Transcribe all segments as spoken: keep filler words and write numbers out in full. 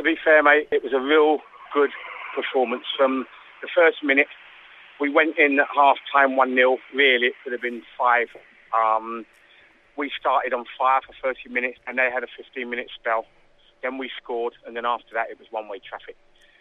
be fair, mate, it was a real good performance. From the first minute, we went in at half-time one nil. Really, it could have been five. Um, we started on fire for thirty minutes, and they had a fifteen-minute spell. Then we scored, and then after that, it was one-way traffic.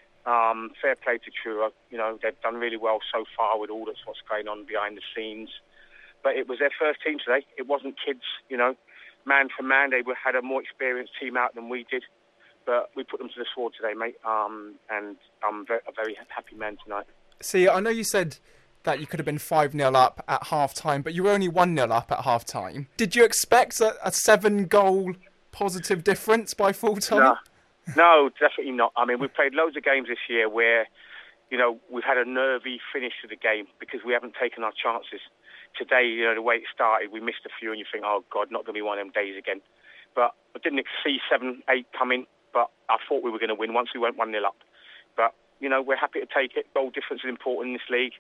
Um, fair play to Truro. You know, they've done really well so far with all that's what's going on behind the scenes. But it was their first team today. It wasn't kids, you know. Man for man, they were, had a more experienced team out than we did. But we put them to the sword today, mate. Um, and I'm very, a very happy man tonight. See, I know you said that you could have been five nil up at half-time, but you were only one nil up at half-time. Did you expect a, a seven-goal positive difference by full-time? No. no, definitely not. I mean, we've played loads of games this year where, you know, we've had a nervy finish to the game because we haven't taken our chances. Today, you know, the way it started, we missed a few and you think, oh, God, not going to be one of them days again. But I didn't see seven eight coming, but I thought we were going to win once we went one nil up. But, you know, we're happy to take it. Goal difference is important in this league.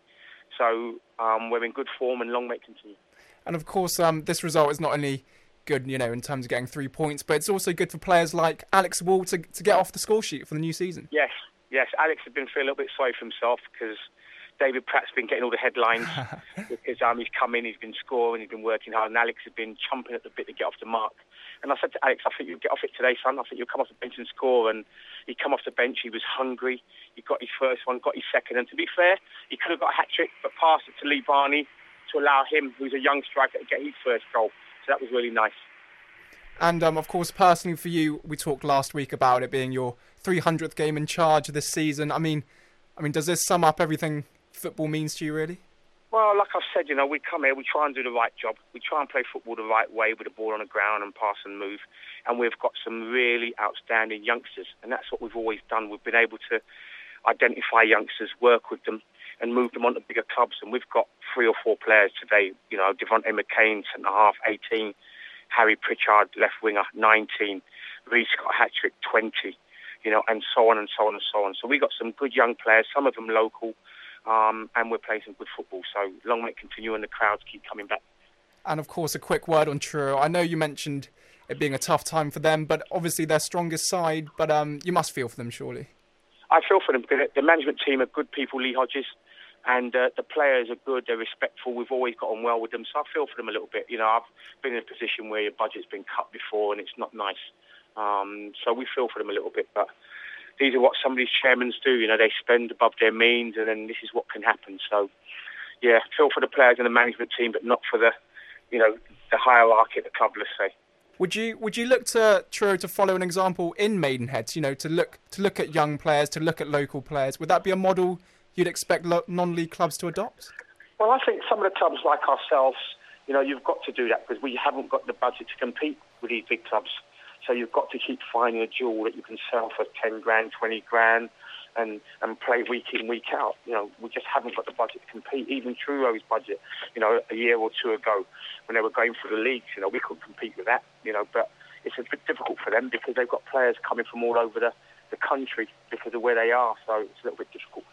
So um, we're in good form and long may it continue. And, of course, um, this result is not only good, you know, in terms of getting three points, but it's also good for players like Alex Wall to, to get off the score sheet for the new season. Yes, yes. Alex has been feeling a little bit sorry for himself because David Pratt's been getting all the headlines because um, he's come in, he's been scoring, he's been working hard, and Alex has been chomping at the bit to get off the mark. And I said to Alex, I think you'll get off it today, son. I think you'll come off the bench and score. And he come off the bench, he was hungry. He got his first one, got his second. And to be fair, he could have got a hat-trick, but passed it to Lee Barney to allow him, who's a young striker, to get his first goal. So that was really nice. And, um, of course, personally for you, we talked last week about it being your three hundredth game in charge this season. I mean, I mean, does this sum up everything football means to you, really? Well, like I've said, you know, we come here, we try and do the right job. We try and play football the right way with the ball on the ground and pass and move. And we've got some really outstanding youngsters. And that's what we've always done. We've been able to identify youngsters, work with them and move them on to bigger clubs. And we've got three or four players today. You know, Devontae McCain, centre-half, eighteen. Harry Pritchard, left winger, nineteen. Reece got a hat-trick, twenty. You know, and so on and so on and so on. So we got some good young players, some of them local. Um, and we're playing some good football, so long may it continue and the crowds keep coming back. And of course, a quick word on Truro. I know you mentioned it being a tough time for them, but obviously their strongest side, but um, you must feel for them, surely. I feel for them because the management team are good people, Lee Hodges, and uh, the players are good, they're respectful, we've always got on well with them, so I feel for them a little bit. You know, I've been in a position where your budget's been cut before and it's not nice, um, so we feel for them a little bit, but these are what some of these chairmen do. You know, they spend above their means, and then this is what can happen. So, yeah, feel for the players and the management team, but not for the, you know, the hierarchy at the club, let's say. Would you would you look to Truro to follow an example in Maidenhead? You know, to look to look at young players, to look at local players. Would that be a model you'd expect lo- non-league clubs to adopt? Well, I think some of the clubs like ourselves, you know, you've got to do that because we haven't got the budget to compete with these big clubs. So you've got to keep finding a jewel that you can sell for ten grand, twenty grand, and, and play week in, week out. You know, we just haven't got the budget to compete. Even Truro's budget, you know, a year or two ago, when they were going through the leagues, you know, we couldn't compete with that. You know, but it's a bit difficult for them because they've got players coming from all over the, the country because of where they are. So it's a little bit difficult.